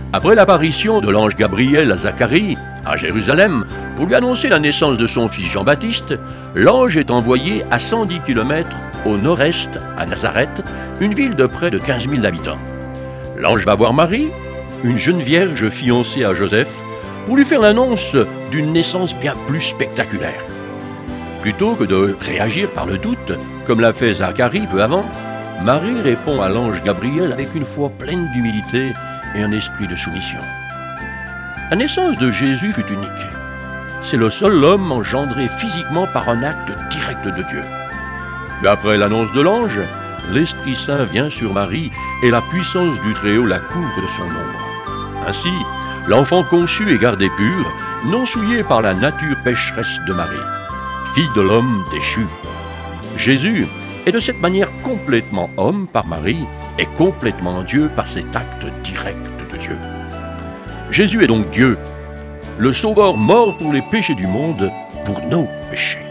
Après l'apparition de l'ange Gabriel à Zacharie, à Jérusalem, pour lui annoncer la naissance de son fils Jean-Baptiste, l'ange est envoyé à 110 km au nord-est, à Nazareth, une ville de près de 15 000 habitants. L'ange va voir Marie, une jeune vierge fiancée à Joseph, pour lui faire l'annonce d'une naissance bien plus spectaculaire. Plutôt que de réagir par le doute, comme l'a fait Zacharie peu avant, Marie répond à l'ange Gabriel avec une foi pleine d'humilité et un esprit de soumission. La naissance de Jésus fut unique. C'est le seul homme engendré physiquement par un acte direct de Dieu. Puis après l'annonce de l'ange, l'Esprit Saint vient sur Marie et la puissance du Très-Haut la couvre de son ombre. Ainsi, l'enfant conçu est gardé pur, non souillé par la nature pécheresse de Marie, fille de l'homme déchu. Jésus est de cette manière complètement homme par Marie et complètement Dieu par cet acte direct de Dieu. Jésus est donc Dieu, le Sauveur mort pour les péchés du monde, pour nos péchés.